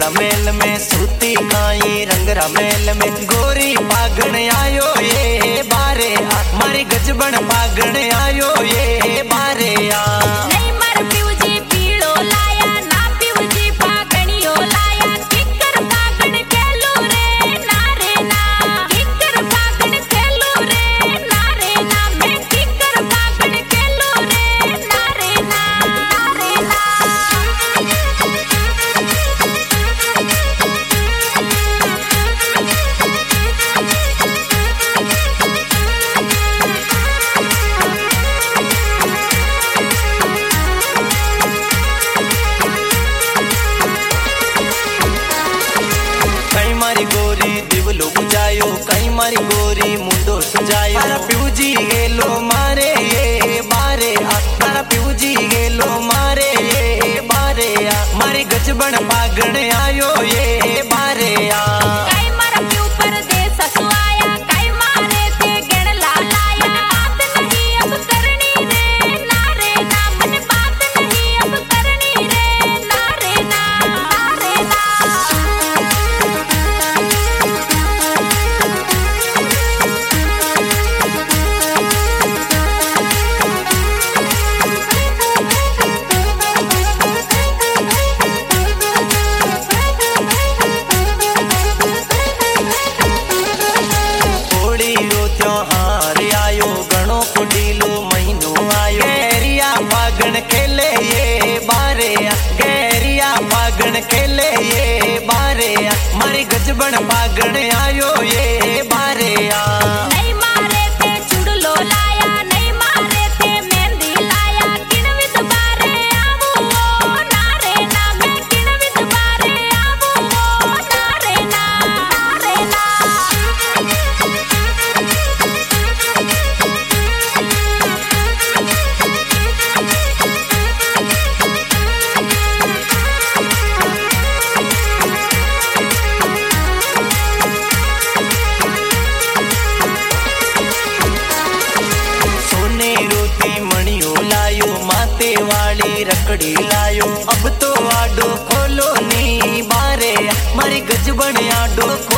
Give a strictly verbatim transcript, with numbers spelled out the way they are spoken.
mail में सूती काई रंगरा मेल में गोरी पागण आयो ये बारे आ मारी गजबन पागण आयो ये बारे आ नहीं मर पिउजी पीड़ो लाया ना पिउजी पागणियो लाया किकर पागण खेलू रे ना रे ना किकर पागण खेलू रे ना रे ना मैं किकर पागण खेलू रे ना रे ना रे ना कई मारी गोरी मुंडो सुजायो तारा पिउजी गेलो मारे ये बारे आ तारा पिउजी गेलो मारे ये बारे आ मारी गजबन पागण आयो ये बारे आ कई मर पिउ परदेस सुआया कई मारे ते गण लालाया बात नहीं अब करनी रे ना रे ना मन बात नहीं अब करनी रे ना रे ना रे ना खेले ये बारे गहरिया पागण खेले ये बारे मारी गजबन पागण आयो ये बारे नहीं मारे ते चुड़लो लाया नहीं मारे ते मेहंदी लाया किणवित बारे आवो ना रे ना मैं किणवित बारे आवो ना रे ना रे ना वाली रकड़ी लायो अब तो आडो खोलो नी बारे मारी गजबन आडो